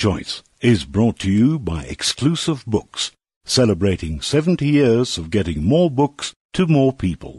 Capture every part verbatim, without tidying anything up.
Choice is brought to you by Exclusive Books, celebrating seventy years of getting more books to more people.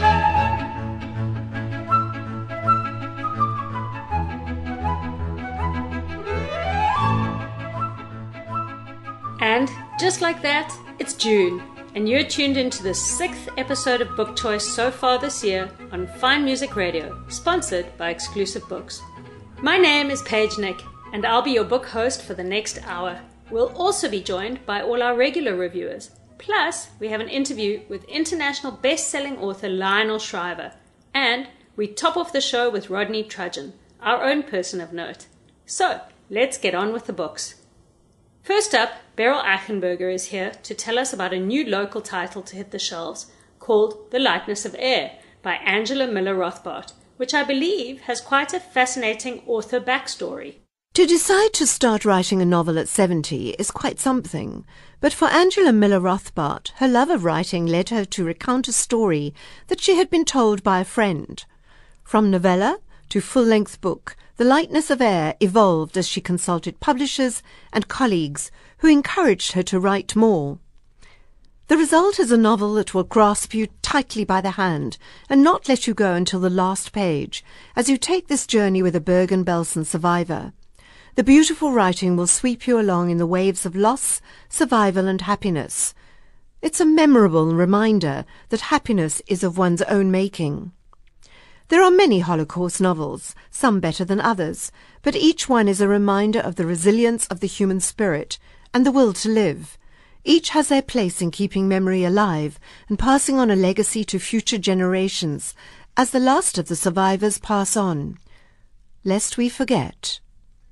And just like that, it's June, and you're tuned into the sixth episode of Book Choice so far this year on Fine Music Radio, sponsored by Exclusive Books. My name is Paige Nick, and I'll be your book host for the next hour. We'll also be joined by all our regular reviewers. Plus, we have an interview with international best-selling author Lionel Shriver. And we top off the show with Rodney Trudgeon, our own person of note. So, let's get on with the books. First up, Beryl Eichenberger is here to tell us about a new local title to hit the shelves called The Lightness of Air by Angela Miller Rothbart, which I believe has quite a fascinating author backstory. To decide to start writing a novel at seventy is quite something, but for Angela Miller Rothbart, her love of writing led her to recount a story that she had been told by a friend. From novella to full-length book, The Lightness of Air evolved as she consulted publishers and colleagues who encouraged her to write more. The result is a novel that will grasp you tightly by the hand and not let you go until the last page as you take this journey with a Bergen-Belsen survivor. The beautiful writing will sweep you along in the waves of loss, survival and happiness. It's a memorable reminder that happiness is of one's own making. There are many Holocaust novels, some better than others, but each one is a reminder of the resilience of the human spirit and the will to live. Each has their place in keeping memory alive and passing on a legacy to future generations as the last of the survivors pass on. Lest we forget.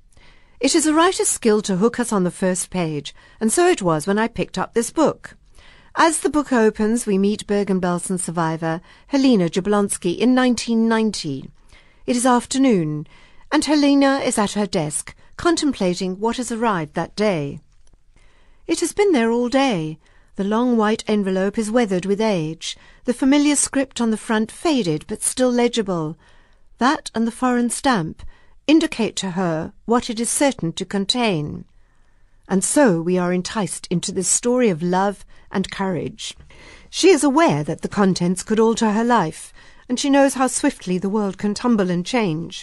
It is a writer's skill to hook us on the first page, and so it was when I picked up this book. As the book opens, we meet Bergen-Belsen survivor Helena Jablonski in nineteen ninety. It is afternoon, and Helena is at her desk, contemplating what has arrived that day. It has been there all day. The long white envelope is weathered with age, the familiar script on the front faded but still legible. That and the foreign stamp indicate to her what it is certain to contain. And so we are enticed into this story of love and courage. She is aware that the contents could alter her life, and she knows how swiftly the world can tumble and change.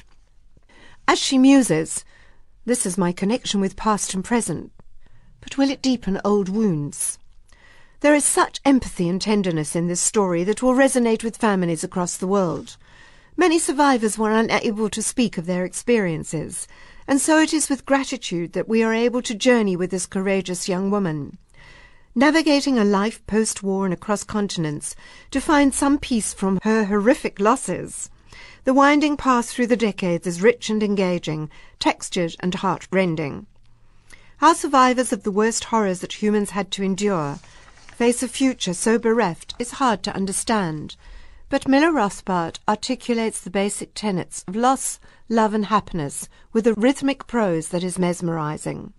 As she muses, this is my connection with past and present, but will it deepen old wounds? There is such empathy and tenderness in this story that will resonate with families across the world. Many survivors were unable to speak of their experiences, and so it is with gratitude that we are able to journey with this courageous young woman. Navigating a life post-war and across continents to find some peace from her horrific losses. The winding path through the decades is rich and engaging, textured and heart-rending. How survivors of the worst horrors that humans had to endure face a future so bereft is hard to understand. But Miller Rothbart articulates the basic tenets of loss, love and happiness with a rhythmic prose that is mesmerizing.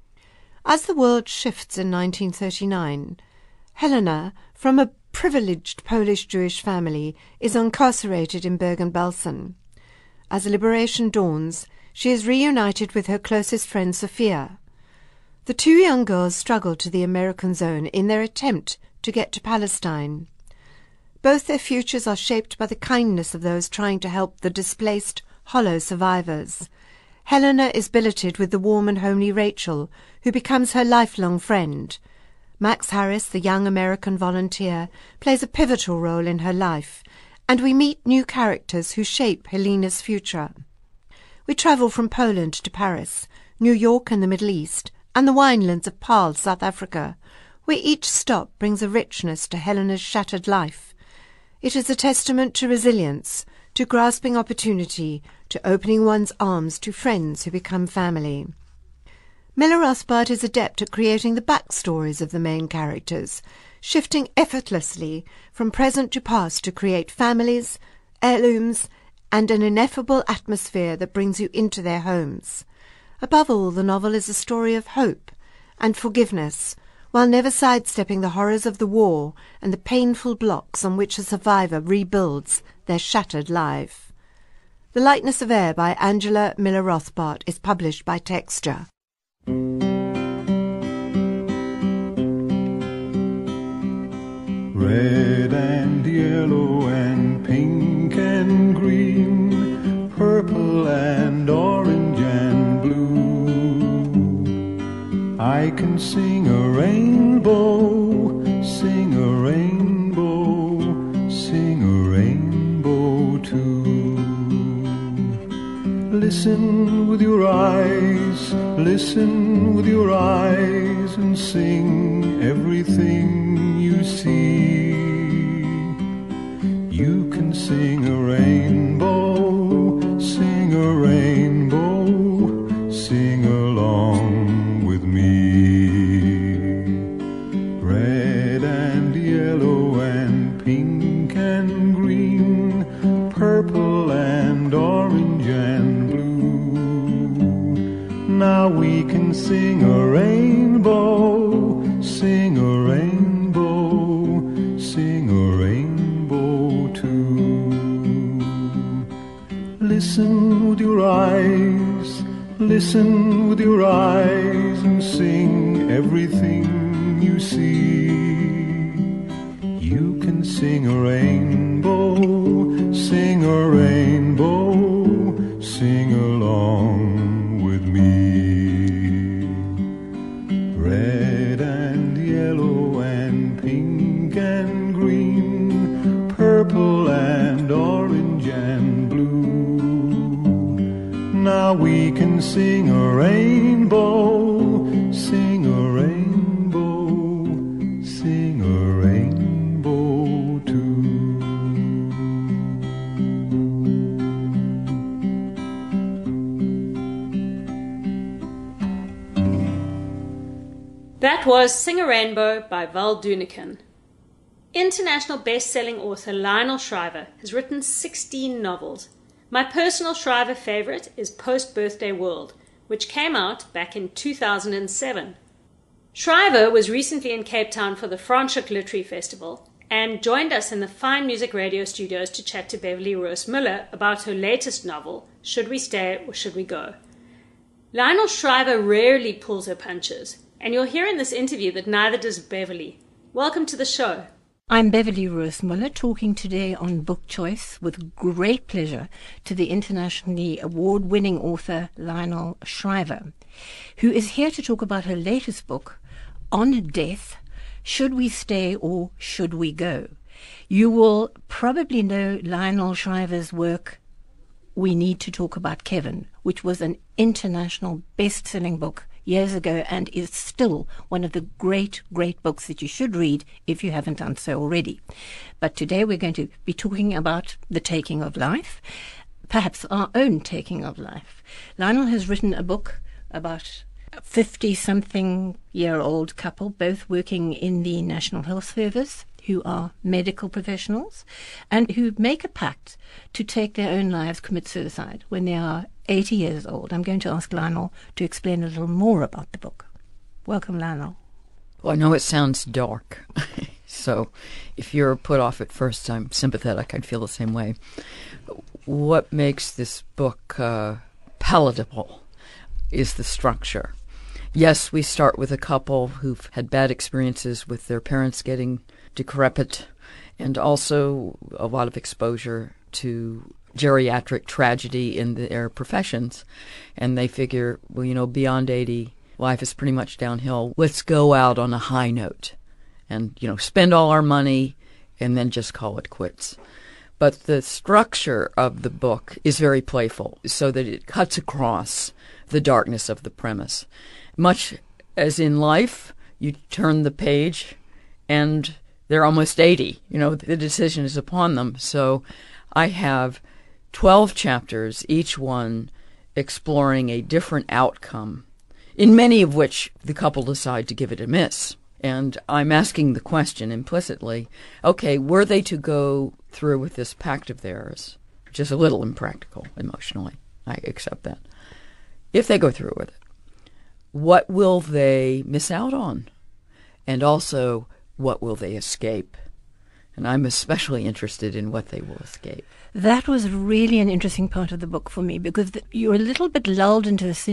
As the world shifts in nineteen thirty-nine, Helena, from a privileged Polish Jewish family, is incarcerated in Bergen-Belsen. As liberation dawns, she is reunited with her closest friend Sophia. The two young girls struggle to the American zone in their attempt to get to Palestine. Both their futures are shaped by the kindness of those trying to help the displaced, hollow survivors. Helena is billeted with the warm and homely Rachel, who becomes her lifelong friend. Max Harris, the young American volunteer, plays a pivotal role in her life, and we meet new characters who shape Helena's future. We travel from Poland to Paris, New York and the Middle East, and the winelands of Paarl, South Africa, where each stop brings a richness to Helena's shattered life. It is a testament to resilience, to grasping opportunity, to opening one's arms to friends who become family. Miller Rothbart is adept at creating the backstories of the main characters, shifting effortlessly from present to past to create families, heirlooms, and an ineffable atmosphere that brings you into their homes. Above all, the novel is a story of hope and forgiveness, while never sidestepping the horrors of the war and the painful blocks on which a survivor rebuilds their shattered life. The Lightness of Air by Angela Miller Rothbart is published by Texture. Red and yellow and pink and green, purple and orange and blue. I can sing a rainbow, sing a rainbow, sing a rainbow too. Listen with your eyes, listen with your eyes, and sing everything you see. You can sing a rainbow, sing a rainbow, sing along with me. Red and yellow and pink and green, purple and orange and blue. Now we can sing a rainbow, sing a rainbow, sing a rainbow too. Listen with your eyes, listen with your eyes, and sing everything you see. You can sing a rainbow, sing a rainbow, sing along with me. Red and yellow and pink and green, purple and orange and blue. Now we can sing a rainbow, sing a rainbow, sing a rainbow too. That was Sing a Rainbow by Val Doonican. International best-selling author Lionel Shriver has written sixteen novels. My personal Shriver favorite is Post-Birthday World, which came out back in two thousand seven. Shriver was recently in Cape Town for the Franschhoek Literary Festival and joined us in the Fine Music Radio studios to chat to Beverly Rose Miller about her latest novel, Should We Stay or Should We Go? Lionel Shriver rarely pulls her punches, and you'll hear in this interview that neither does Beverly. Welcome to the show. I'm Beverly Rose Muller, talking today on Book Choice with great pleasure to the internationally award-winning author Lionel Shriver, who is here to talk about her latest book, On Death, Should We Stay or Should We Go? You will probably know Lionel Shriver's work, We Need to Talk About Kevin, which was an international best-selling book years ago and is still one of the great, great books that you should read if you haven't done so already. But today we're going to be talking about the taking of life, perhaps our own taking of life. Lionel has written a book about a fifty-something-year-old couple, both working in the National Health Service, who are medical professionals, and who make a pact to take their own lives, commit suicide, when they are eighty years old. I'm going to ask Lionel to explain a little more about the book. Welcome, Lionel. Well, I know it sounds dark, so if you're put off at first, I'm sympathetic. I'd feel the same way. What makes this book uh, palatable is the structure. Yes, we start with a couple who've had bad experiences with their parents getting decrepit, and also a lot of exposure to geriatric tragedy in their professions. And they figure, well, you know, beyond eighty, life is pretty much downhill. Let's go out on a high note and, you know, spend all our money and then just call it quits. But the structure of the book is very playful, so that it cuts across the darkness of the premise. Much as in life, you turn the page and they're almost eighty. You know, the decision is upon them. So I have twelve chapters, each one exploring a different outcome, in many of which the couple decide to give it a miss. And I'm asking the question implicitly, okay, were they to go through with this pact of theirs, which is a little impractical emotionally, I accept that. If they go through with it, what will they miss out on? And also, what will they escape? And I'm especially interested in what they will escape. That was really an interesting part of the book for me, because the, you're a little bit lulled into a sense of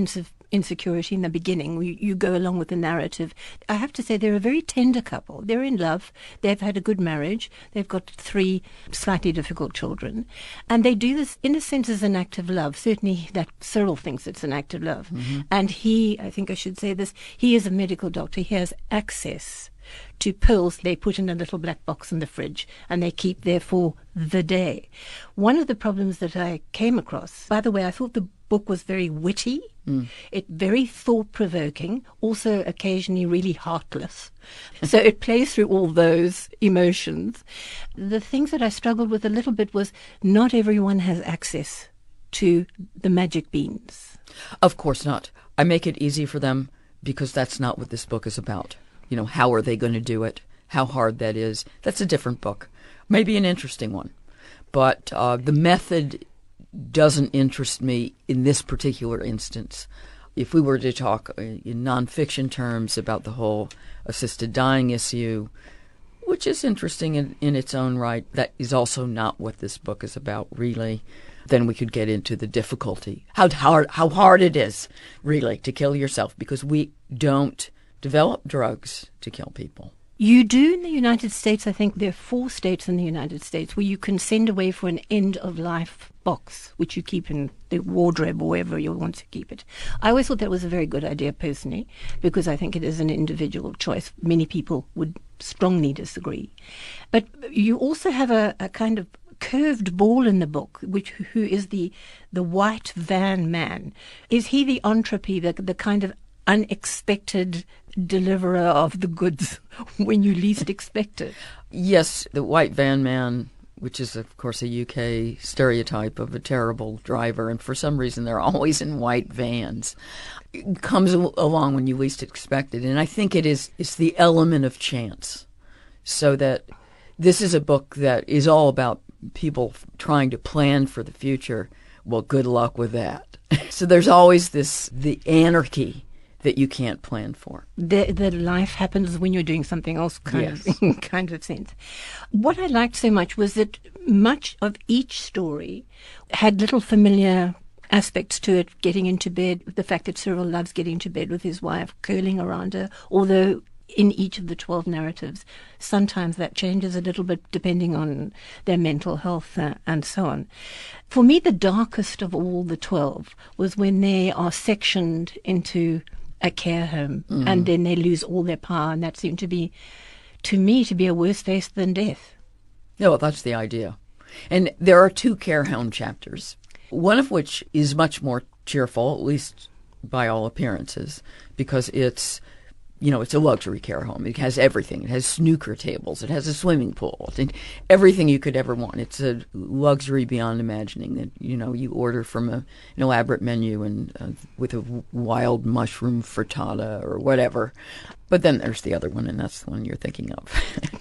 insecurity in the beginning. You, you go along with the narrative. I have to say they're a very tender couple. They're in love. They've had a good marriage. They've got three slightly difficult children. And they do this, in a sense, as an act of love. Certainly that Cyril thinks it's an act of love. Mm-hmm. And he, I think I should say this, he is a medical doctor. He has access to pills they put in a little black box in the fridge and they keep there for the day. One of the problems that I came across, by the way, I thought the book was very witty, mm. it very thought-provoking, also occasionally really heartless. So it plays through all those emotions. The things that I struggled with a little bit was not everyone has access to the magic beans. Of course not. I make it easy for them because that's not what this book is about. You know, how are they going to do it? How hard that is? That's a different book. Maybe an interesting one. But uh, the method doesn't interest me in this particular instance. If we were to talk in nonfiction terms about the whole assisted dying issue, which is interesting in, in its own right, that is also not what this book is about, really. Then we could get into the difficulty, how hard, how hard it is, really, to kill yourself, because we don't develop drugs to kill people. You do in the United States. I think there are four states in the United States where you can send away for an end-of-life box, which you keep in the wardrobe or wherever you want to keep it. I always thought that was a very good idea personally, because I think it is an individual choice. Many people would strongly disagree. But you also have a, a kind of curved ball in the book, which who is the the white van man. Is he the entropy, the, the kind of unexpected deliverer of the goods when you least expect it? Yes, the white van man, which is, of course, a U K stereotype of a terrible driver, and for some reason they're always in white vans, it comes along when you least expect it. And I think it is it's the element of chance. So that this is a book that is all about people trying to plan for the future. Well, good luck with that. So there's always this, the anarchy that you can't plan for. The, the life happens when you're doing something else, kind yes. of kind of sense. What I liked so much was that much of each story had little familiar aspects to it, getting into bed, the fact that Cyril loves getting into bed with his wife, curling around her, although in each of the twelve narratives, sometimes that changes a little bit depending on their mental health uh, and so on. For me, the darkest of all the twelve was when they are sectioned into a care home mm. and then they lose all their power, and that seemed to be, to me, to be a worse face than death. No, well, that's the idea. And there are two care home chapters, one of which is much more cheerful, at least by all appearances, because it's You know, it's a luxury care home. It has everything. It has snooker tables. It has a swimming pool. It, everything you could ever want. It's a luxury beyond imagining that, you know, you order from a, an elaborate menu and uh, with a wild mushroom frittata or whatever. But then there's the other one, and that's the one you're thinking of.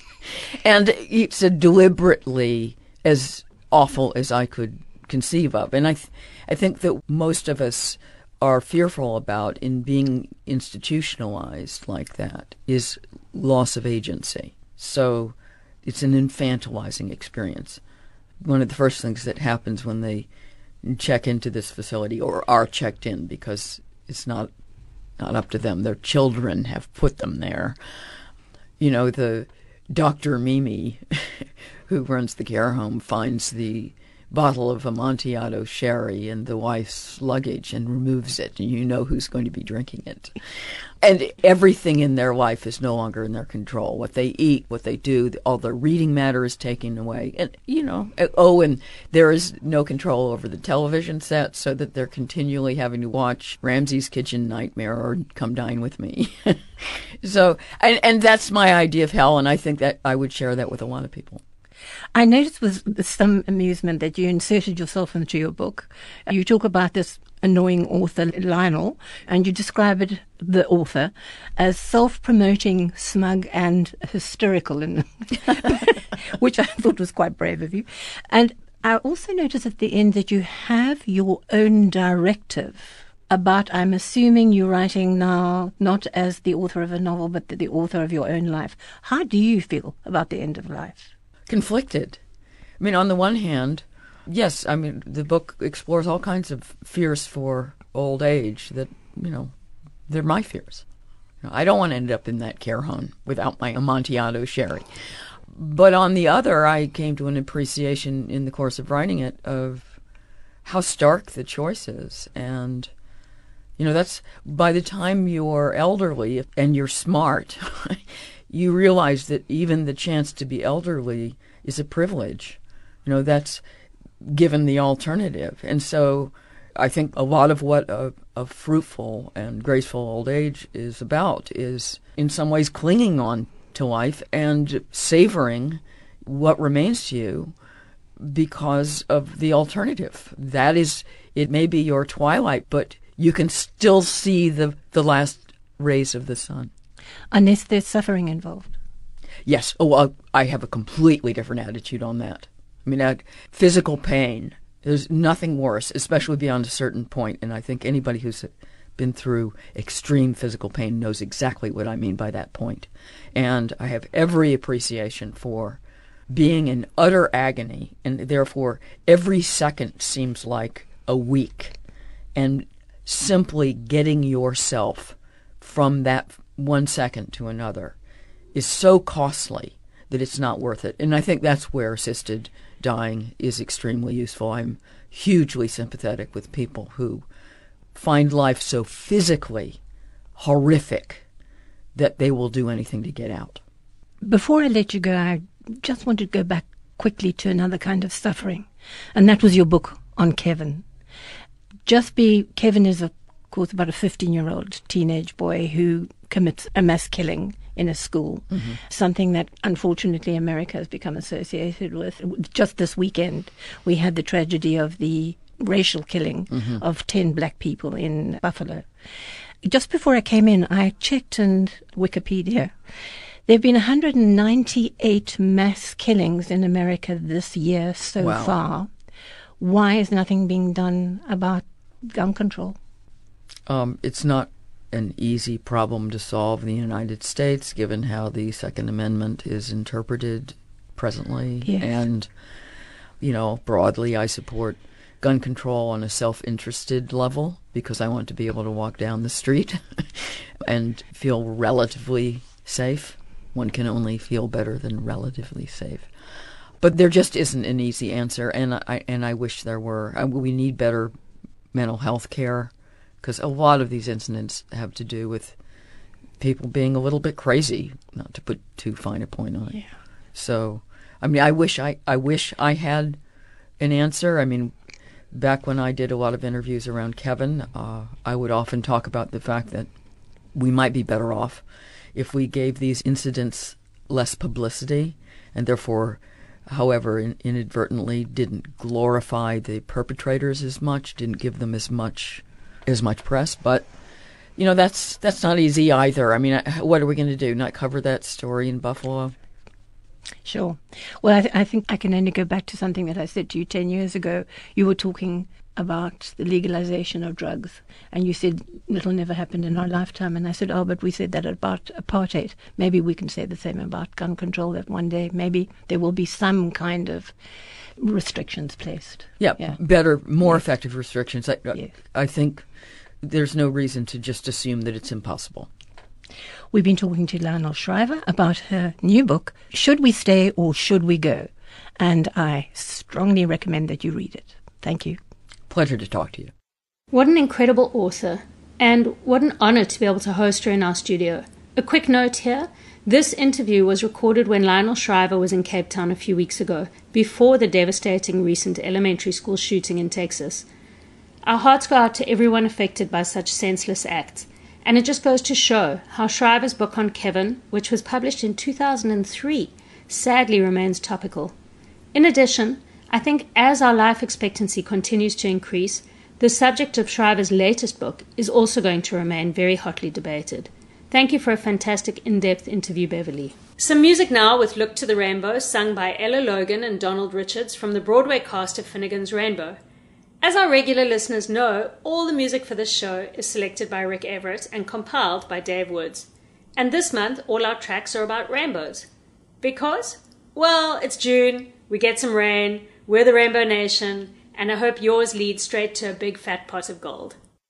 And it's a deliberately as awful as I could conceive of. And I, th- I think that most of us are fearful about in being institutionalized like that is loss of agency. So it's an infantilizing experience. One of the first things that happens when they check into this facility, or are checked in because it's not not up to them, their children have put them there. You know, the Doctor Mimi, who runs the care home, finds the bottle of Amontillado sherry in the wife's luggage and removes it, and you know who's going to be drinking it. And everything in their life is no longer in their control. What they eat, what they do, all their reading matter is taken away. And, you know, oh, and there is no control over the television set, so that they're continually having to watch Ramsay's Kitchen Nightmare or Come Dine With Me. So, and, and that's my idea of hell, and I think that I would share that with a lot of people. I noticed with some amusement that you inserted yourself into your book. You talk about this annoying author, Lionel, and you describe it, the author, as self-promoting, smug, and hysterical, in, which I thought was quite brave of you. And I also noticed at the end that you have your own directive about, I'm assuming you're writing now not as the author of a novel, but the, the author of your own life. How do you feel about the end of life? Conflicted. I mean, on the one hand, yes, I mean, the book explores all kinds of fears for old age that you know, they're my fears. You know, I don't want to end up in that care home without my Amontillado sherry. But on the other, I came to an appreciation in the course of writing it of how stark the choice is. And, you know, that's by the time you're elderly and you're smart, you realize that even the chance to be elderly is a privilege. You know, that's given the alternative. And so I think a lot of what a, a fruitful and graceful old age is about is in some ways clinging on to life and savoring what remains to you because of the alternative. That is, it may be your twilight, but you can still see the, the last rays of the sun. Unless there's suffering involved. Yes. Oh, well, I have a completely different attitude on that. I mean, uh, physical pain, there's nothing worse, especially beyond a certain point. And I think anybody who's been through extreme physical pain knows exactly what I mean by that point. And I have every appreciation for being in utter agony, and therefore every second seems like a week. And simply getting yourself from that one second to another is so costly that it's not worth it. And I think that's where assisted dying is extremely useful. I'm hugely sympathetic with people who find life so physically horrific that they will do anything to get out. Before I let you go, I just wanted to go back quickly to another kind of suffering, and that was your book on Kevin. Just be Kevin is, of course, about a fifteen-year-old teenage boy who commits a mass killing in a school, mm-hmm. something that unfortunately America has become associated with. Just this weekend, we had the tragedy of the racial killing mm-hmm. of ten black people in Buffalo. Just before I came in, I checked in Wikipedia. There have been one hundred ninety-eight mass killings in America this year so wow. far. Why is nothing being done about gun control? Um, it's not an easy problem to solve in the United States, given how the Second Amendment is interpreted presently. Yes. And, you know, broadly, I support gun control on a self-interested level because I want to be able to walk down the street and feel relatively safe. One can only feel better than relatively safe. But there just isn't an easy answer, and I and I wish there were. I, we need better mental health care, because a lot of these incidents have to do with people being a little bit crazy, not to put too fine a point on it. Yeah. So, I mean, I wish I, I wish I had an answer. I mean, back when I did a lot of interviews around Kevin, uh, I would often talk about the fact that we might be better off if we gave these incidents less publicity, and therefore, however, in, inadvertently didn't glorify the perpetrators as much, didn't give them as much as much press. But, you know, that's that's not easy either. I mean, what are we going to do? Not cover that story in Buffalo? Sure. Well, I, th- I think I can only go back to something that I said to you ten years ago. You were talking about the legalization of drugs, and you said it'll never happen in our lifetime. And I said, oh, but we said that about apartheid. Maybe we can say the same about gun control, that one day maybe there will be some kind of restrictions placed. Yeah, yeah. better, more yes. effective restrictions. I, yes. I think there's no reason to just assume that it's impossible. We've been talking to Lionel Shriver about her new book, Should We Stay or Should We Go? And I strongly recommend that you read it. Thank you. Pleasure to talk to you. What an incredible author, and what an honor to be able to host her in our studio. A quick note here, this interview was recorded when Lionel Shriver was in Cape Town a few weeks ago, before the devastating recent elementary school shooting in Texas. Our hearts go out to everyone affected by such senseless acts, and it just goes to show how Shriver's book on Kevin, which was published in two thousand three, sadly remains topical. In addition, I think as our life expectancy continues to increase, the subject of Shriver's latest book is also going to remain very hotly debated. Thank you for a fantastic in-depth interview, Beverly. Some music now with Look to the Rainbow, sung by Ella Logan and Donald Richards from the Broadway cast of Finnegan's Rainbow. As our regular listeners know, all the music for this show is selected by Rick Everett and compiled by Dave Woods. And this month, all our tracks are about rainbows. Because, well, it's June, we get some rain, we're the Rainbow Nation, and I hope yours leads straight to a big fat pot of gold.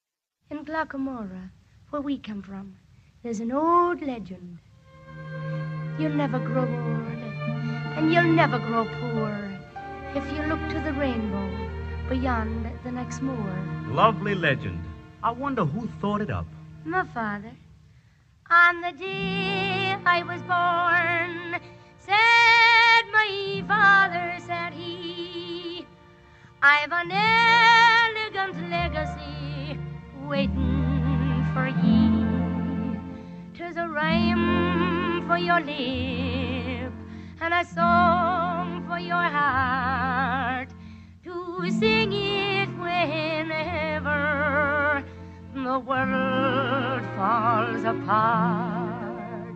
In Glockamora, where we come from, there's an old legend. You'll never grow old, and you'll never grow poor, if you look to the rainbow beyond the next moor. Lovely legend. I wonder who thought it up. My father. On the day I was born, said my father, said he, I've an elegant legacy waiting for ye. 'Tis a rhyme for your lip and a song for your heart, to sing it whenever the world falls apart.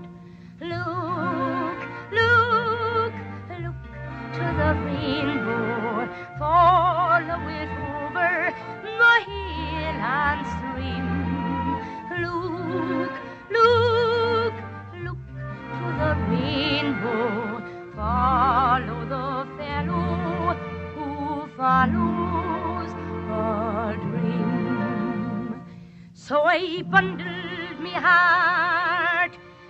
Look, look, look to the rainbow, follow it over the hill and stream. Look, look, look to the rainbow, follow the fellow who follows a dream. So I bundled me heart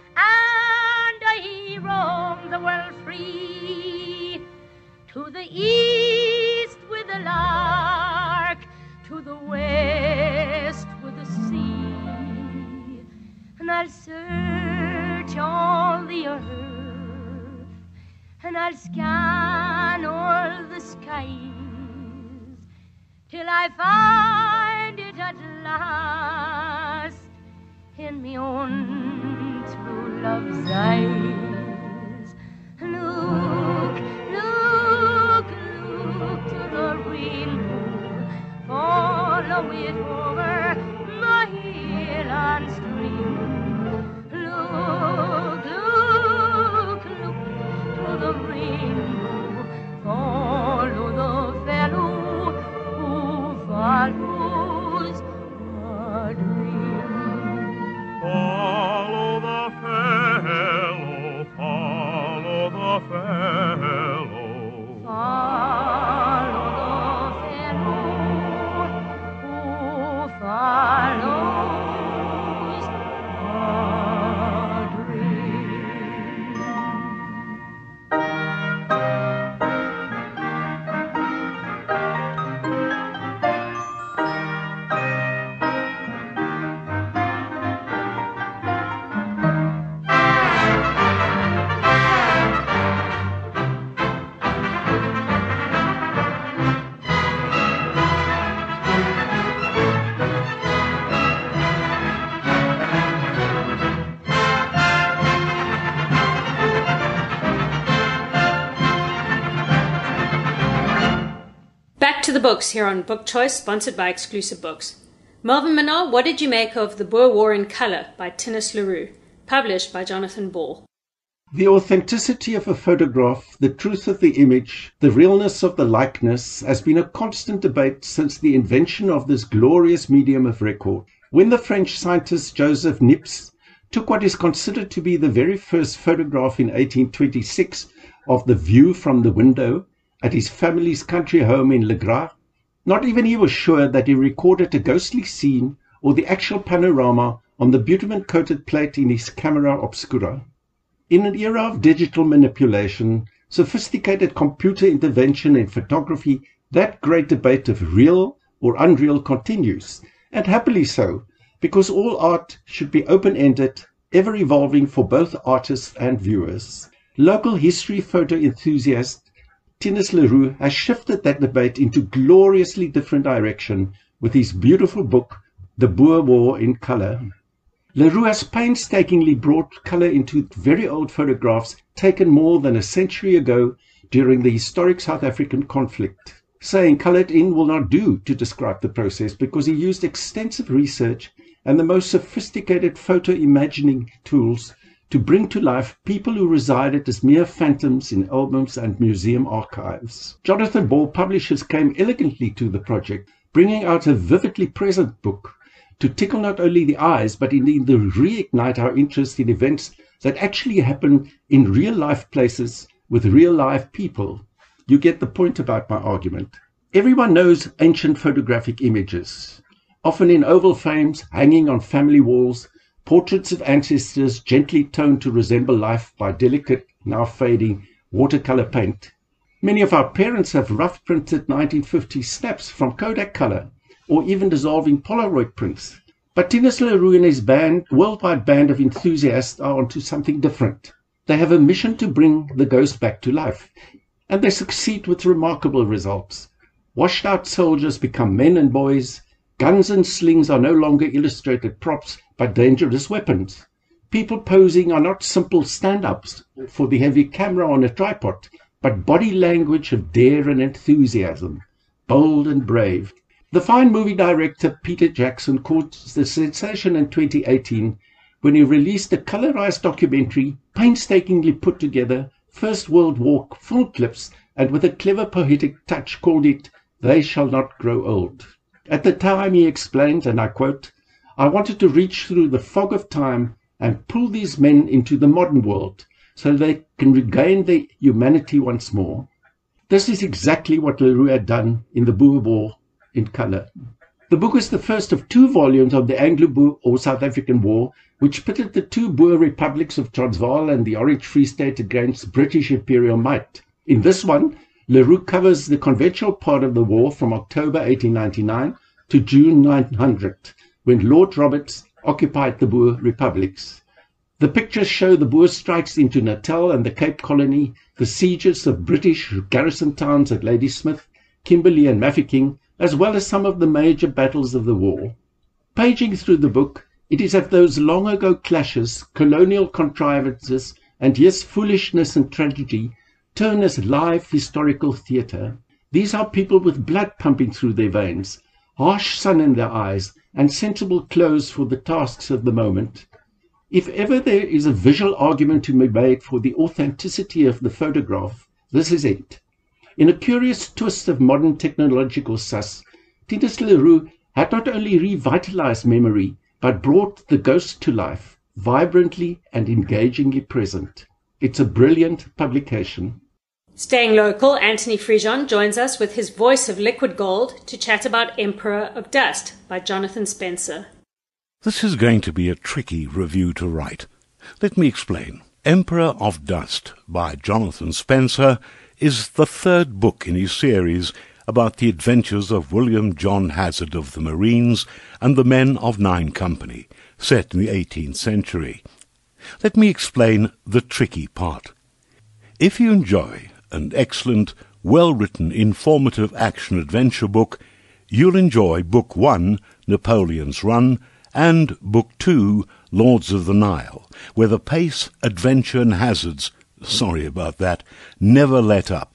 and I roamed the world free, to the east with the lark, to the west with the sea. And I'll search all the earth, and I'll scan all the skies, till I find it at last in me own true love's eyes. Look, look, look to the rainbow, follow it over the hill and stream. Look, look, look to the rainbow, follow the fellow who follows a dream. Follow the fellow, follow the fellow. Follow the fellow who follows a dream. Back to the books here on Book Choice, sponsored by Exclusive Books. Melvin Menard, what did you make of The Boer War in Colour by Tinus LaRue, published by Jonathan Ball? The authenticity of a photograph, the truth of the image, the realness of the likeness has been a constant debate since the invention of this glorious medium of record. When the French scientist Joseph Niepce took what is considered to be the very first photograph in eighteen twenty-six of the view from the window at his family's country home in Le Gras, not even he was sure that he recorded a ghostly scene or the actual panorama on the bitumen-coated plate in his camera obscura. In an era of digital manipulation, sophisticated computer intervention in photography, that great debate of real or unreal continues, and happily so, because all art should be open-ended, ever-evolving for both artists and viewers. Local history photo enthusiast Tinus LaRue has shifted that debate into gloriously different direction with his beautiful book, The Boer War in Colour. LaRue has painstakingly brought colour into very old photographs taken more than a century ago during the historic South African conflict. Saying coloured in will not do to describe the process because he used extensive research and the most sophisticated photo imagining tools to bring to life people who resided as mere phantoms in albums and museum archives. Jonathan Ball Publishers came elegantly to the project, bringing out a vividly present book to tickle not only the eyes, but indeed to reignite our interest in events that actually happen in real-life places with real-life people. You get the point about my argument. Everyone knows ancient photographic images. often in oval frames hanging on family walls, portraits of ancestors gently toned to resemble life by delicate, now fading, watercolor paint. Many of our parents have rough printed nineteen fifties snaps from Kodak color, or even dissolving Polaroid prints. But Tinus LaRue and his band, worldwide band of enthusiasts, are onto something different. They have a mission to bring the ghost back to life, and they succeed with remarkable results. Washed-out soldiers become men and boys. Guns and slings are no longer illustrated props, but dangerous weapons. People posing are not simple stand-ups for the heavy camera on a tripod, but body language of dare and enthusiasm, bold and brave. The fine movie director Peter Jackson caused the sensation in twenty eighteen when he released a colorized documentary, painstakingly put together, First World War full clips, and with a clever poetic touch called it They Shall Not Grow Old. At the time he explained, and I quote, "I wanted to reach through the fog of time and pull these men into the modern world so they can regain their humanity once more." This is exactly what LaRue had done in the Boer War in color. The book is the first of two volumes of the Anglo-Boer or South African War, which pitted the two Boer republics of Transvaal and the Orange Free State against British imperial might. In this one, LaRue covers the conventional part of the war from October eighteen ninety-nine to June nine hundred, when Lord Roberts occupied the Boer republics. The pictures show the Boer strikes into Natal and the Cape Colony, the sieges of British garrison towns at Ladysmith, Kimberley and Mafeking, as well as some of the major battles of the war. Paging through the book, it is of those long-ago clashes, colonial contrivances, and yes, foolishness and tragedy, turn as live historical theatre. These are people with blood pumping through their veins, harsh sun in their eyes, and sensible clothes for the tasks of the moment. If ever there is a visual argument to be made for the authenticity of the photograph, this is it. In a curious twist of modern technological sus, Tinus LaRue had not only revitalized memory, but brought the ghost to life, vibrantly and engagingly present. It's a brilliant publication. Staying local, Anthony Frijon joins us with his Voice of Liquid Gold to chat about Emperor of Dust by Jonathan Spencer. This is going to be a tricky review to write. Let me explain. Emperor of Dust by Jonathan Spencer is the third book in his series about the adventures of William John Hazard of the Marines and the Men of Nine Company, set in the eighteenth century. Let me explain the tricky part. If you enjoy an excellent, well-written, informative action-adventure book, you'll enjoy Book One, Napoleon's Run, and Book Two, Lords of the Nile, where the pace, adventure, and hazards, sorry about that, never let up.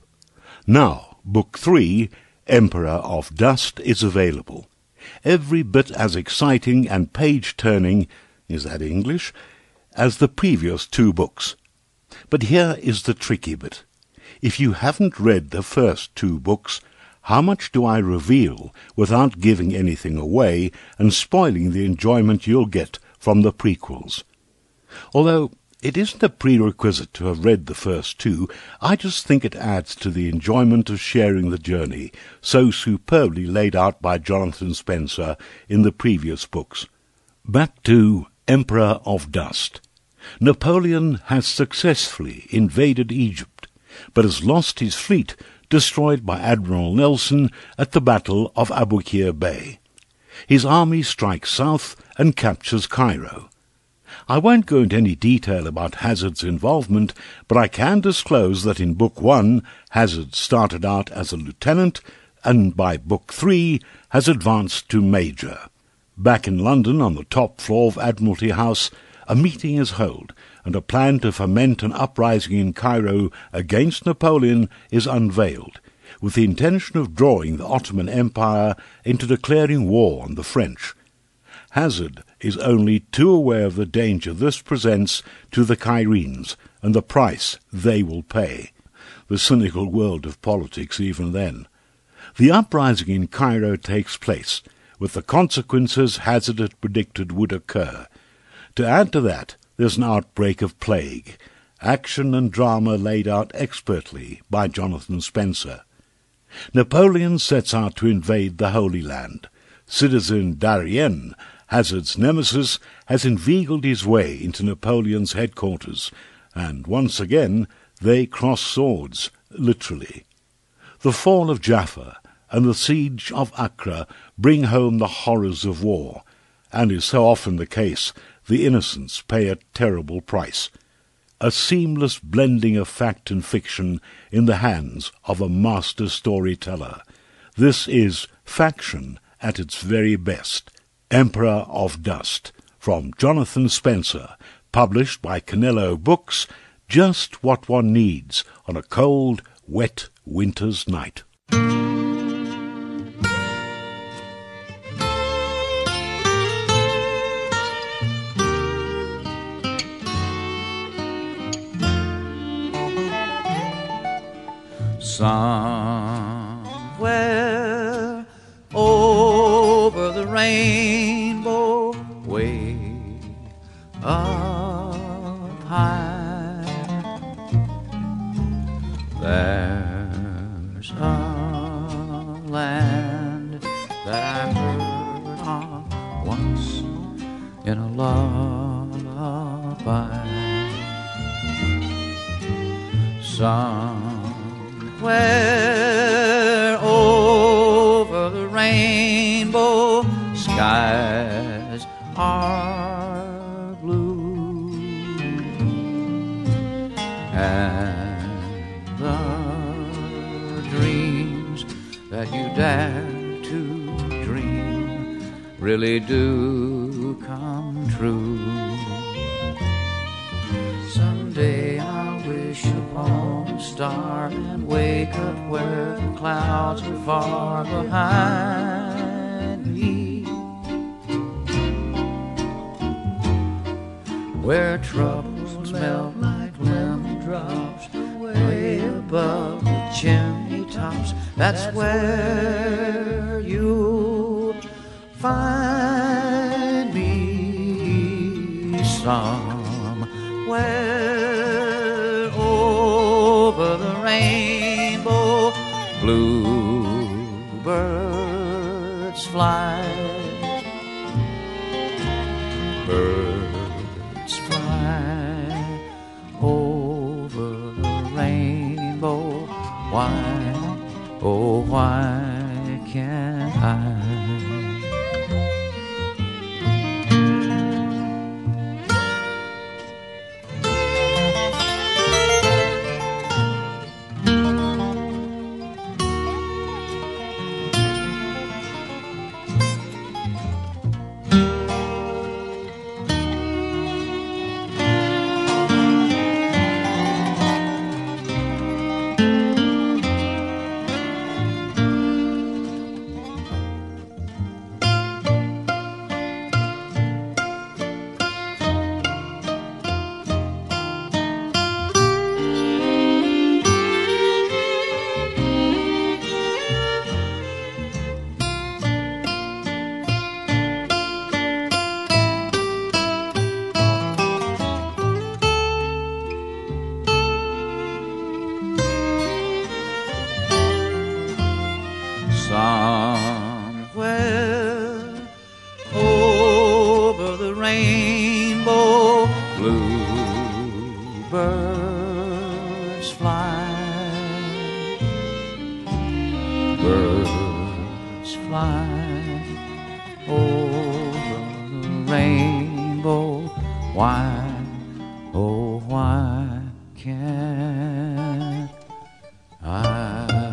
Now, Book Three, Emperor of Dust, is available. Every bit as exciting and page-turning, is that English, as the previous two books. But here is the tricky bit. If you haven't read the first two books, how much do I reveal without giving anything away and spoiling the enjoyment you'll get from the prequels? Although it isn't a prerequisite to have read the first two, I just think it adds to the enjoyment of sharing the journey, so superbly laid out by Jonathan Spencer in the previous books. Back to Emperor of Dust. Napoleon has successfully invaded Egypt, but has lost his fleet, destroyed by Admiral Nelson at the Battle of Aboukir Bay. His army strikes south and captures Cairo. I won't go into any detail about Hazard's involvement, but I can disclose that in Book One, Hazard started out as a lieutenant, and by Book Three has advanced to major. Back in London, on the top floor of Admiralty House, a meeting is held, and a plan to foment an uprising in Cairo against Napoleon is unveiled, with the intention of drawing the Ottoman Empire into declaring war on the French. Hazard is only too aware of the danger this presents to the Cairenes and the price they will pay. The cynical world of politics even then. The uprising in Cairo takes place, with the consequences Hazard had predicted would occur. To add to that, there's an outbreak of plague, action and drama laid out expertly by Jonathan Spencer. Napoleon sets out to invade the Holy Land, Citizen Darien, Hazard's nemesis, has inveigled his way into Napoleon's headquarters, and once again they cross swords, literally. The fall of Jaffa and the siege of Acre bring home the horrors of war, and is so often the case, the innocents pay a terrible price. A seamless blending of fact and fiction in the hands of a master storyteller. This is faction at its very best. Emperor of Dust, from Jonathan Spencer, published by Canelo Books, just what one needs on a cold, wet winter's night. Somewhere over the rainbow, way up high, there's a land that I heard of once in a lullaby. Somewhere over the rainbow, skies are blue, and the dreams that you dare to dream really do come true. Someday I'll wish upon a star and wake up where the clouds are far behind me, where troubles melt like lemon drops way above the chimney tops. That's where you'll find me. Somewhere over the rainbow, bluebirds fly, birds fly over the rainbow. Why, oh why can't I? Somewhere over the rainbow, bluebirds fly, birds fly over the rainbow. Why, oh why can't I?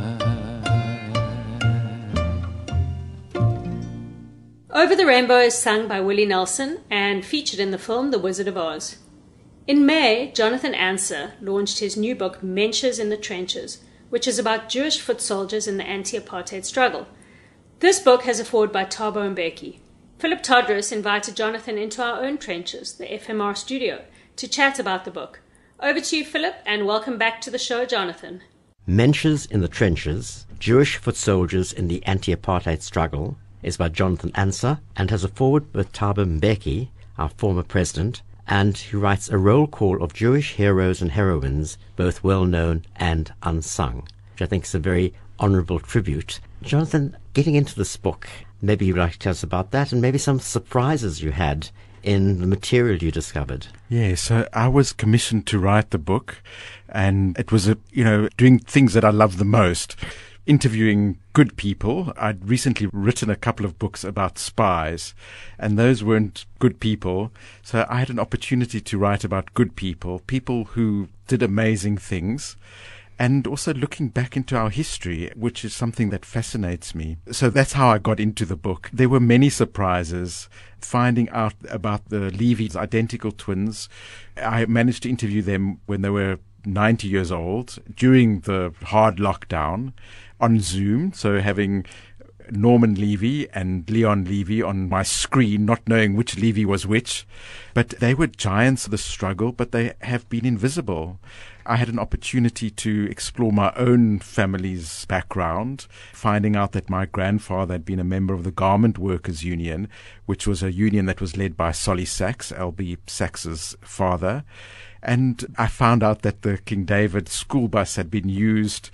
Over the Rainbow is sung by Willie Nelson and featured in the film The Wizard of Oz. In May, Jonathan Anser launched his new book Menschers in the Trenches, which is about Jewish foot soldiers in the anti-apartheid struggle. This book has a foreword by Thabo Mbeki. Philip Todrus invited Jonathan into our own trenches, the F M R studio, to chat about the book. Over to you, Philip, and welcome back to the show, Jonathan. Menschers in the Trenches, Jewish foot soldiers in the anti-apartheid struggle, is by Jonathan Anser and has a foreword with Thabo Mbeki, our former president, and who writes a roll call of Jewish heroes and heroines, both well-known and unsung, which I think is a very honourable tribute. Jonathan, getting into this book, Maybe you'd like to tell us about that, and maybe some surprises you had in the material you discovered. Yeah, so I was commissioned to write the book, and it was, a, you know, doing things that I love the most, interviewing good people. I'd recently written a couple of books about spies, and those weren't good people. So I had an opportunity to write about good people, people who did amazing things, and also looking back into our history, which is something that fascinates me. So that's how I got into the book. There were many surprises. Finding out about the Levy's identical twins, I managed to interview them when they were ninety years old during the hard lockdown on Zoom. So having Norman Levy and Leon Levy on my screen, not knowing which Levy was which. But they were giants of the struggle, but they have been invisible. I had an opportunity to explore my own family's background, finding out that my grandfather had been a member of the Garment Workers Union, which was a union that was led by Solly Sachs, L B Sachs's father. And I found out that the King David school bus had been used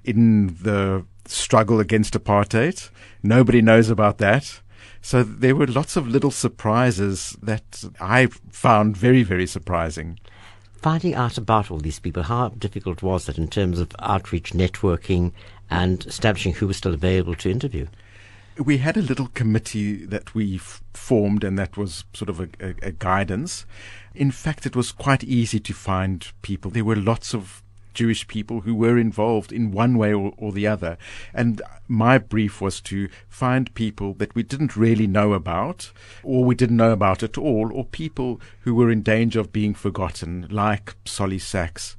in the struggle against apartheid. Nobody knows about that. So there were lots of little surprises that I found very, very surprising. Finding out about all these people, how difficult was it in terms of outreach, networking, and establishing who was still available to interview? We had a little committee that we f- formed, and that was sort of a, a, a guidance. In fact, it was quite easy to find people. There were lots of Jewish people who were involved in one way or, or the other. And my brief was to find people that we didn't really know about, or we didn't know about at all, or people who were in danger of being forgotten, like Solly Sachs.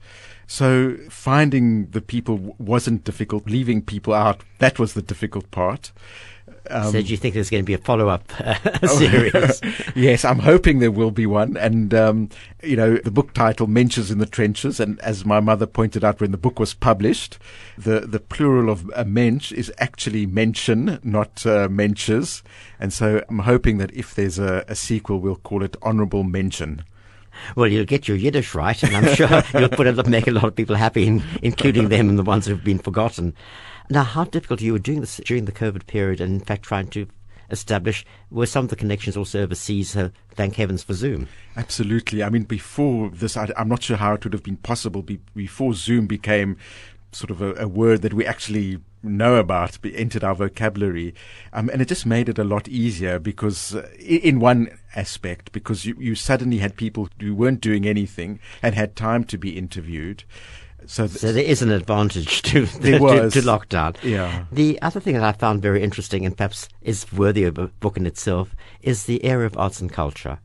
So finding the people wasn't difficult. Leaving people out, that was the difficult part. Um, so do you think there's going to be a follow-up uh, series? Yes, I'm hoping there will be one. And, um, you know, the book title, Menches in the Trenches, and as my mother pointed out when the book was published, the, the plural of a mensch is actually Menschen, not uh, Menches. And so I'm hoping that if there's a, a sequel, we'll call it Honorable Mention. Well, you'll get your Yiddish right, and I'm sure you'll put it, make a lot of people happy, in, including them and the ones who've been forgotten. Now, how difficult you were doing this during the COVID period, and in fact trying to establish, were some of the connections also overseas, so thank heavens for Zoom? Absolutely. I mean, before this, I, I'm not sure how it would have been possible be, before Zoom became sort of a, a word that we actually know about, be, entered our vocabulary. Um, and it just made it a lot easier because, uh, in one aspect, because you, you suddenly had people who weren't doing anything and had time to be interviewed. So, th- so there is an advantage to, there to, was. to lockdown. Yeah. The other thing that I found very interesting, and perhaps is worthy of a book in itself, is the area of arts and culture.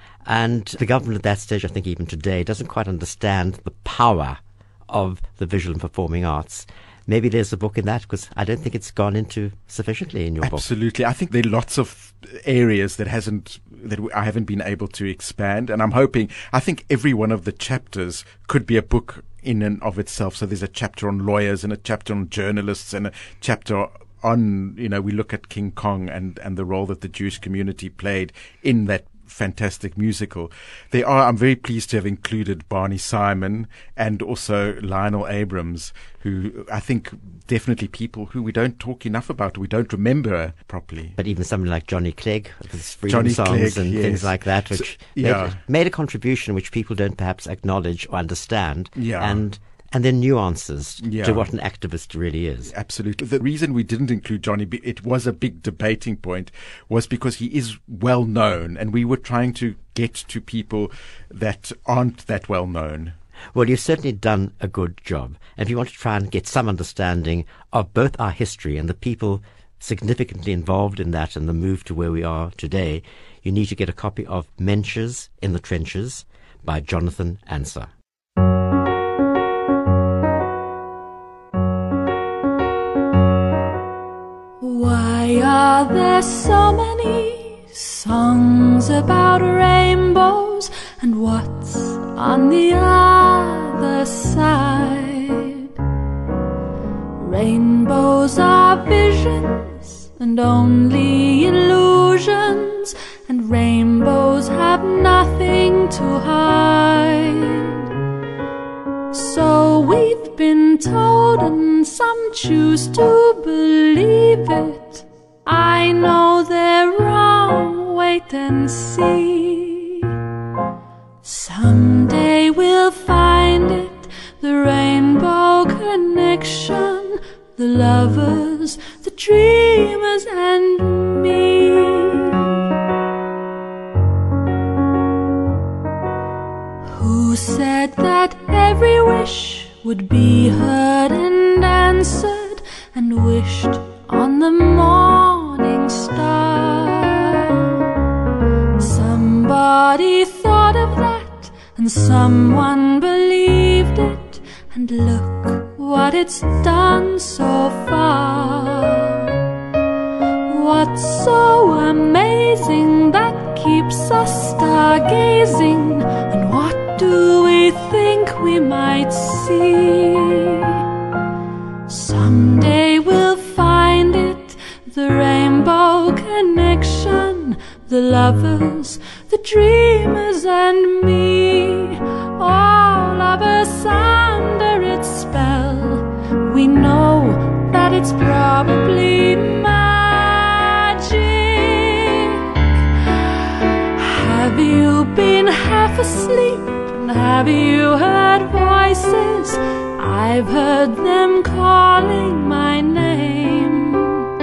And the government at that stage, I think even today, doesn't quite understand the power of the visual and performing arts. Maybe there's a book in that, because I don't think it's gone into sufficiently in your book. Absolutely. I think there are lots of areas that hasn't that I haven't been able to expand, and I'm hoping, I think every one of the chapters could be a book in and of itself. So there's a chapter on lawyers and a chapter on journalists and a chapter on, you know, we look at King Kong and, and the role that the Jewish community played in that fantastic musical. They are, I'm very pleased to have included Barney Simon and also Lionel Abrams, who I think definitely people who we don't talk enough about, we don't remember properly. But even somebody like Johnny Clegg, with his freedom Johnny songs Clegg, and yes. things like that, which So, yeah. made, made a contribution which people don't perhaps acknowledge or understand. Yeah. And and then nuances Yeah. to what an activist really is. Absolutely. The reason we didn't include Johnny, it was a big debating point, was because he is well known, and we were trying to get to people that aren't that well known. Well, you've certainly done a good job. And if you want to try and get some understanding of both our history and the people significantly involved in that and the move to where we are today, you need to get a copy of Menches in the Trenches by Jonathan Ancer. Why are there so many songs about rainbows, and what's on the other side? Rainbows are visions and only illusions, and rainbows have nothing to hide. So we've been told, and some choose to believe it. I know connection, the lovers, the dreamers and me. Who said that every wish would be heard and answered, and wished on the morning star? Somebody thought of that, and someone believed it, and look what it's done so far. What's so amazing that keeps us stargazing, and what do we think we might see? Someday we'll find it, the rainbow connection, the lovers, the dreamers and me. All of us under its spell, we know that it's probably magic. Have you been half asleep? Have you heard voices? I've heard them calling my name.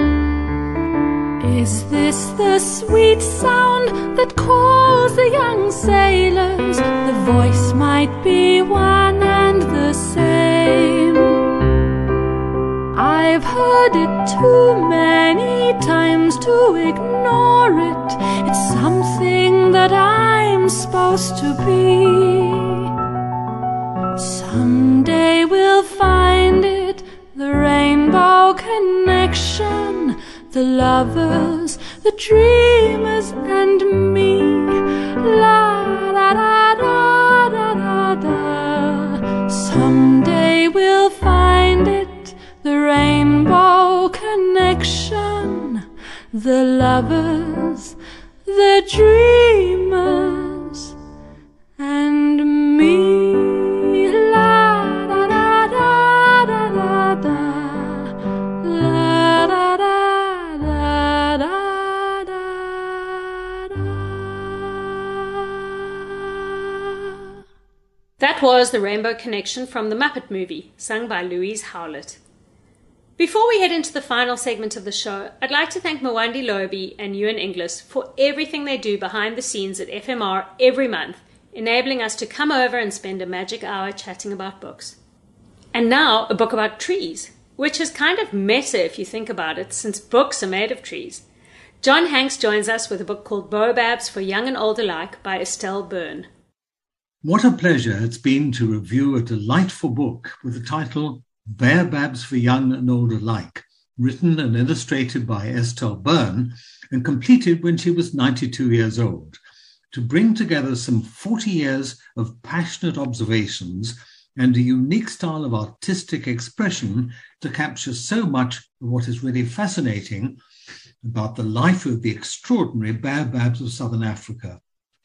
Is this the sweet sound that calls the young sailors? The voice might be one and the same. I've heard it too many times to ignore it. It's something that I'm supposed to be. Someday we'll find it, the rainbow connection, the lovers, the dreamers and me. La da da da da da da. Someday we'll find it, the rainbow connection, the lovers, the dreamers and me. That was The Rainbow Connection from The Muppet Movie, sung by Louise Howlett. Before we head into the final segment of the show, I'd like to thank Mwandi Lobi and Ewan Inglis for everything they do behind the scenes at F M R every month, enabling us to come over and spend a magic hour chatting about books. And now, a book about trees, which is kind of meta if you think about it, since books are made of trees. John Hanks joins us with a book called Baobabs for Young and Old Alike by Estelle Byrne. What a pleasure it's been to review a delightful book with the title Baobabs for Young and Old Alike, written and illustrated by Estelle Byrne and completed when she was ninety-two years old, to bring together some forty years of passionate observations and a unique style of artistic expression to capture so much of what is really fascinating about the life of the extraordinary baobabs of Southern Africa.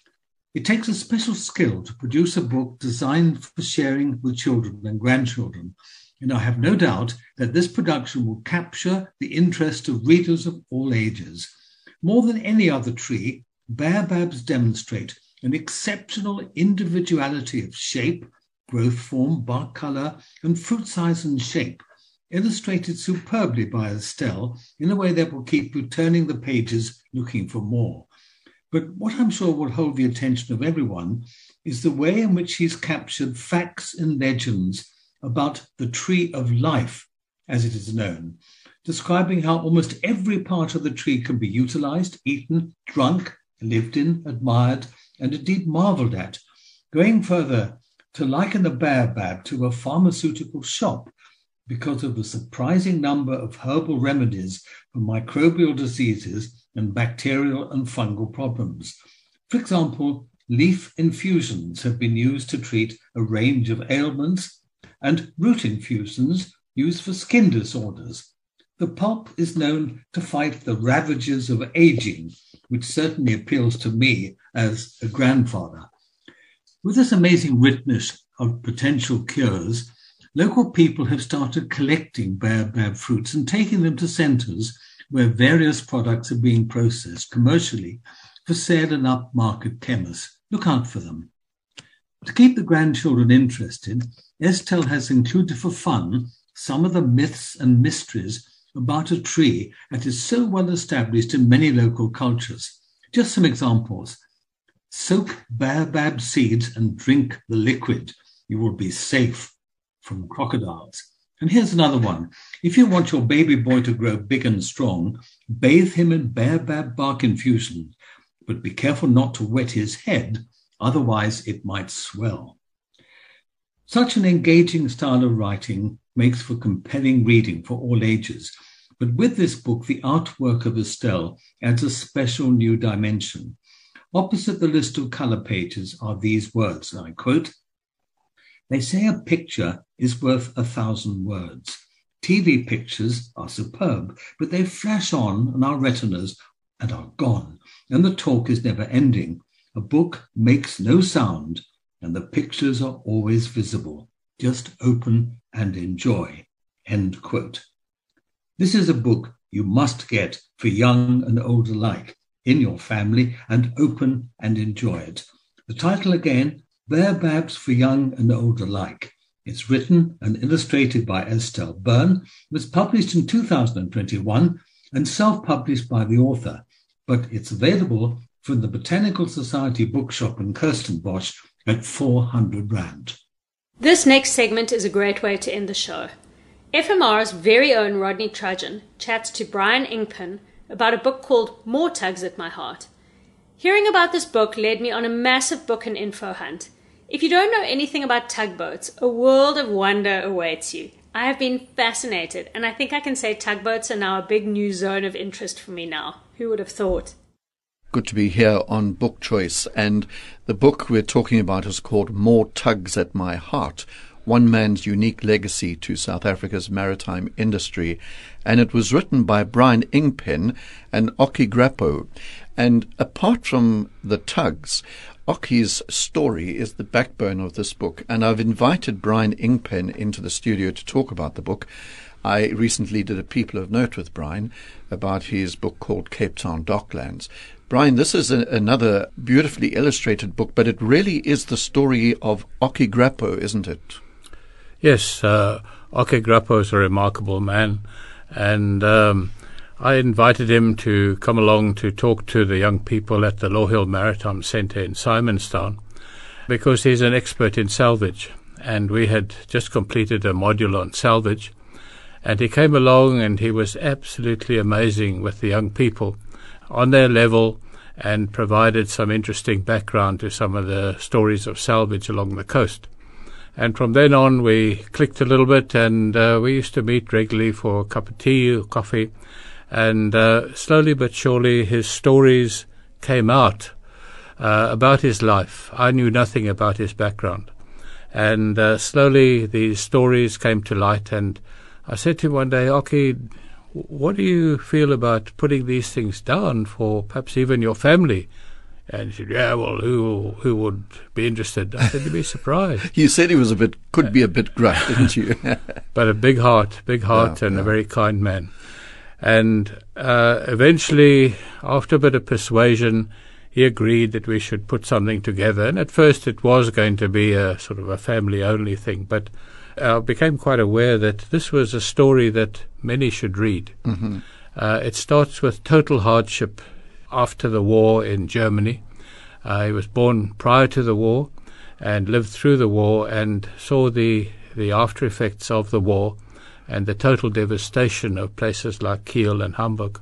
It takes a special skill to produce a book designed for sharing with children and grandchildren, and I have no doubt that this production will capture the interest of readers of all ages. More than any other tree, baobabs demonstrate an exceptional individuality of shape, growth form, bark color, and fruit size and shape, illustrated superbly by Estelle in a way that will keep you turning the pages looking for more. But what I'm sure will hold the attention of everyone is the way in which he's captured facts and legends about the tree of life, as it is known, describing how almost every part of the tree can be utilized, eaten, drunk, lived in, admired, and indeed marveled at, going further to liken a baobab to a pharmaceutical shop because of the surprising number of herbal remedies for microbial diseases and bacterial and fungal problems. For example, leaf infusions have been used to treat a range of ailments, and root infusions used for skin disorders. The pulp is known to fight the ravages of aging, which certainly appeals to me as a grandfather. With this amazing richness of potential cures, local people have started collecting baobab fruits and taking them to centres where various products are being processed commercially for sale in upmarket chemists. Look out for them. To keep the grandchildren interested, Estelle has included for fun some of the myths and mysteries about a tree that is so well established in many local cultures. Just some examples. Soak baobab seeds and drink the liquid. You will be safe from crocodiles. And here's another one. If you want your baby boy to grow big and strong, bathe him in baobab bark infusion, but be careful not to wet his head, otherwise it might swell. Such an engaging style of writing makes for compelling reading for all ages. But with this book, the artwork of Estelle adds a special new dimension. Opposite the list of color pages are these words, and I quote, "They say a picture is worth a thousand words. T V pictures are superb, but they flash on on our retinas and are gone, and the talk is never ending. A book makes no sound, and the pictures are always visible. Just open and enjoy." End quote. This is a book you must get for young and old alike, in your family, and open and enjoy it. The title again, Baobabs for Young and Old Alike. It's written and illustrated by Estelle Byrne, was published in two thousand twenty-one and self-published by the author, but it's available from the Botanical Society Bookshop in Kirstenbosch at four hundred rand. This next segment is a great way to end the show. F M R's very own Rodney Trudgeon chats to Brian Ingpen about a book called More Tugs at My Heart. Hearing about this book led me on a massive book and info hunt. If you don't know anything about tugboats, a world of wonder awaits you. I have been fascinated, and I think I can say tugboats are now a big new zone of interest for me now. Who would have thought? Good to be here on Book Choice, and the book we're talking about is called More Tugs at My Heart, One Man's Unique Legacy to South Africa's Maritime Industry, and it was written by Brian Ingpen and Oki Grappo. And apart from the tugs, Oki's story is the backbone of this book, and I've invited Brian Ingpen into the studio to talk about the book. I recently did a People of Note with Brian about his book called Cape Town Docklands. Brian, this is a, another beautifully illustrated book, but it really is the story of Oki Grappo, isn't it? Yes, uh, Oki Grappo is a remarkable man, and um, I invited him to come along to talk to the young people at the Law Hill Maritime Centre in Simonstown, because he's an expert in salvage, and we had just completed a module on salvage, and he came along and he was absolutely amazing with the young people on their level, and provided some interesting background to some of the stories of salvage along the coast. And from then on, we clicked a little bit, and uh, we used to meet regularly for a cup of tea or coffee. And uh, slowly but surely, his stories came out uh, about his life. I knew nothing about his background. And uh, slowly, these stories came to light. And I said to him one day, Oki, what do you feel about putting these things down for perhaps even your family? And he said, yeah, well, who who would be interested? I said, you'd be surprised. You said he was a bit, could be a bit gruff, didn't you? But a big heart, big heart, yeah, and yeah. a very kind man. And uh, eventually, after a bit of persuasion, he agreed that we should put something together. And at first it was going to be a sort of a family-only thing, but I became quite aware that this was a story that many should read. Mm-hmm. Uh, it starts with total hardship after the war in Germany. Uh, he was born prior to the war and lived through the war and saw the, the after effects of the war and the total devastation of places like Kiel and Hamburg.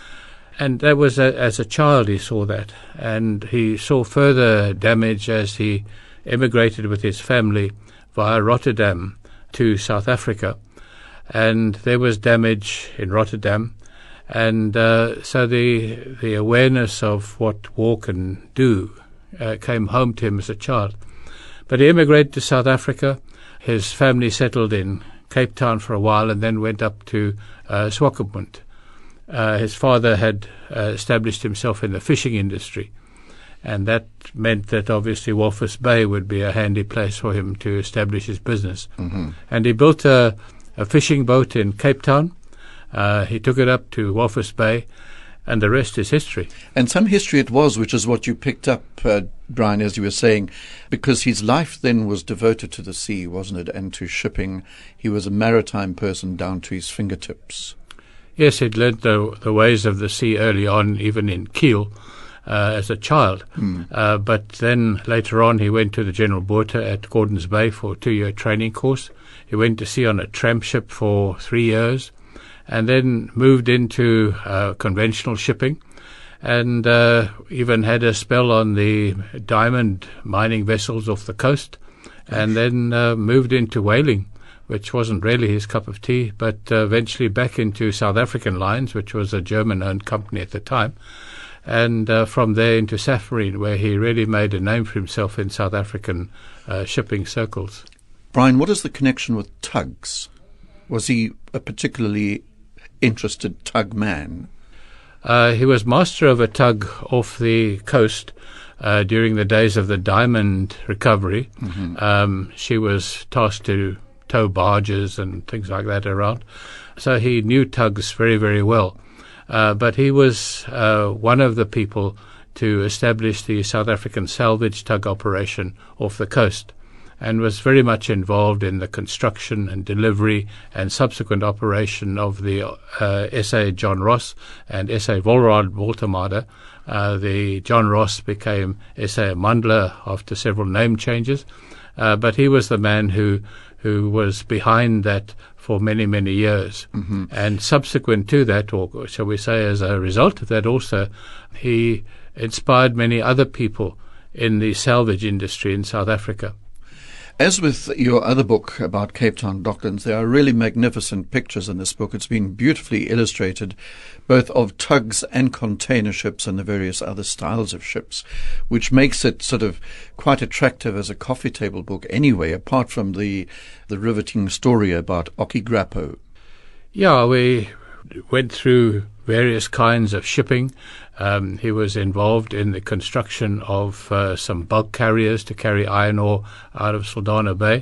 And that was, a, as a child, he saw that. And he saw further damage as he emigrated with his family via Rotterdam to South Africa. And there was damage in Rotterdam. And uh, so the the awareness of what war can do uh, came home to him as a child. But he immigrated to South Africa. His family settled in Cape Town for a while and then went up to uh, Swakopmund. Uh, his father had uh, established himself in the fishing industry, and that meant that obviously Walvis Bay would be a handy place for him to establish his business. Mm-hmm. And he built a, a fishing boat in Cape Town. Uh, he took it up to Walvis Bay, and the rest is history. And some history it was, which is what you picked up uh, Brian, as you were saying, because his life then was devoted to the sea, wasn't it, and to shipping. He was a maritime person down to his fingertips. Yes, he'd learned the, the ways of the sea early on, even in Kiel, uh, as a child. Mm. Uh, but then later on he went to the General Botha at Gordons Bay for a two-year training course. He went to sea on a tramp ship for three years and then moved into uh, conventional shipping and uh, even had a spell on the diamond mining vessels off the coast and then uh, moved into whaling, which wasn't really his cup of tea, but uh, eventually back into South African Lines, which was a German-owned company at the time, and uh, from there into Safmarine, where he really made a name for himself in South African uh, shipping circles. Brian, what is the connection with tugs? Was he a particularly interested tug man? Uh, he was master of a tug off the coast uh, during the days of the diamond recovery. Mm-hmm. Um, she was tasked to tow barges and things like that around. So he knew tugs very, very well. Uh, but he was uh, one of the people to establish the South African salvage tug operation off the coast and was very much involved in the construction and delivery and subsequent operation of the uh, S A John Ross and S A Volrad Woltermade. Uh, the John Ross became S A Mandla after several name changes. Uh, but he was the man who who was behind that for many, many years. Mm-hmm. And subsequent to that, or shall we say as a result of that also, he inspired many other people in the salvage industry in South Africa. As with your other book about Cape Town Docklands, there are really magnificent pictures in this book. It's been beautifully illustrated, both of tugs and container ships and the various other styles of ships, which makes it sort of quite attractive as a coffee table book anyway, apart from the, the riveting story about Okkie Grappo. Yeah, we went through various kinds of shipping. Um, he was involved in the construction of uh, some bulk carriers to carry iron ore out of Saldanha Bay.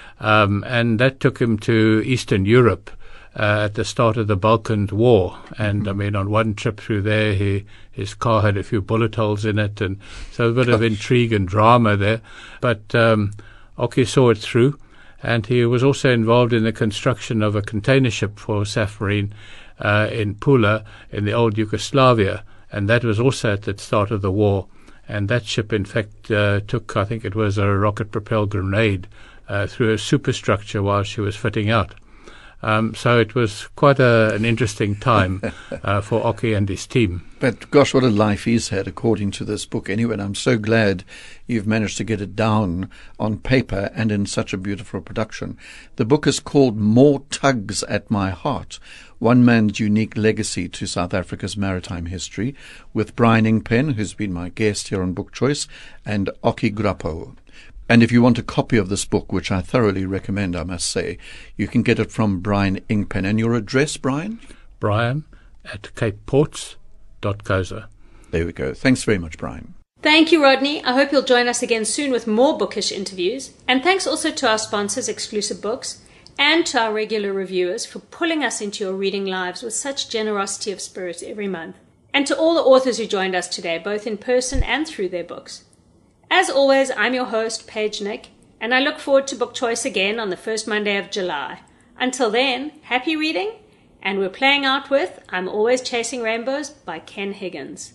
Um, and that took him to Eastern Europe uh, at the start of the Balkan War. And, I mean, on one trip through there, he his car had a few bullet holes in it, and so a bit of intrigue and drama there. But um, Okkie saw it through, and he was also involved in the construction of a container ship for Safmarine uh, in Pula in the old Yugoslavia. And that was also at the start of the war. And that ship, in fact, uh, took, I think it was a rocket-propelled grenade uh, through a superstructure while she was fitting out. Um, so it was quite a, an interesting time uh, for Okkie and his team. But gosh, what a life he's had, according to this book anyway. And I'm so glad you've managed to get it down on paper and in such a beautiful production. The book is called More Tugs at My Heart, One Man's Unique Legacy to South Africa's Maritime History, with Brian Ingpen, who's been my guest here on Book Choice, and Okkie Grappo. And if you want a copy of this book, which I thoroughly recommend, I must say, you can get it from Brian Ingpen. And your address, Brian? Brian at cape ports dot co dot za. There we go. Thanks very much, Brian. Thank you, Rodney. I hope you'll join us again soon with more bookish interviews. And thanks also to our sponsors, Exclusive Books, and to our regular reviewers for pulling us into your reading lives with such generosity of spirit every month. And to all the authors who joined us today, both in person and through their books. As always, I'm your host, Paige Nick, and I look forward to Book Choice again on the first Monday of July. Until then, happy reading, and we're playing out with I'm Always Chasing Rainbows by Ken Higgins.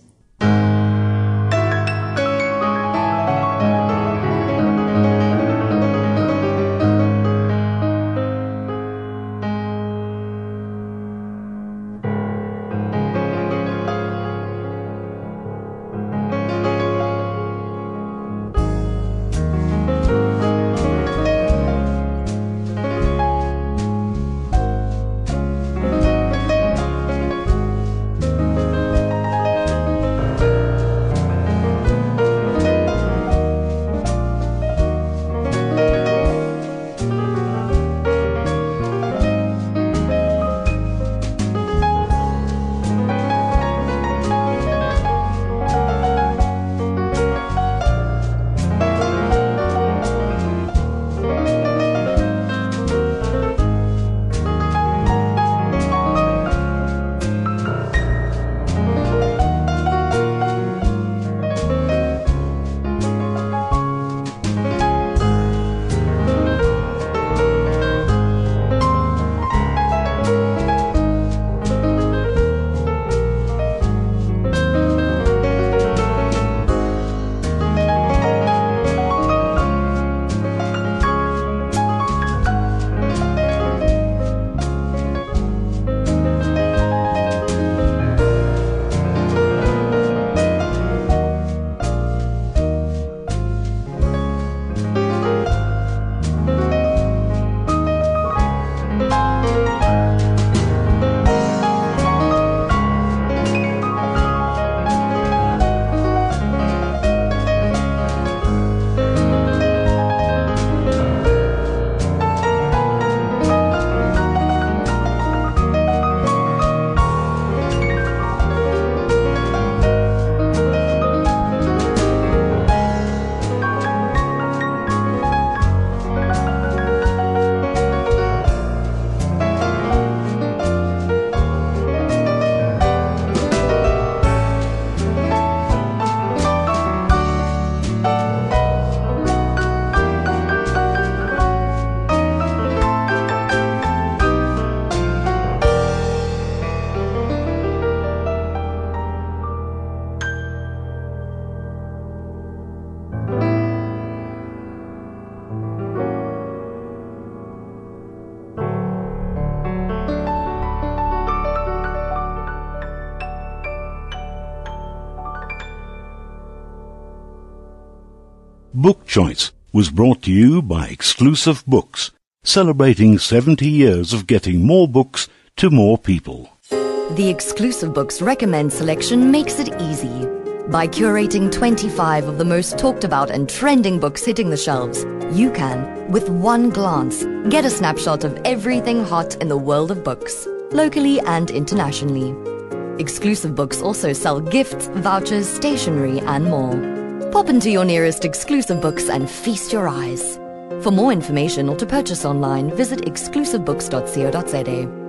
Book Choice was brought to you by Exclusive Books, celebrating seventy years of getting more books to more people. The Exclusive Books Recommend selection makes it easy. By curating twenty-five of the most talked about and trending books hitting the shelves, you can, with one glance, get a snapshot of everything hot in the world of books, locally and internationally. Exclusive Books also sell gifts, vouchers, stationery, and more. Pop into your nearest Exclusive Books and feast your eyes. For more information or to purchase online, visit exclusive books dot co dot za.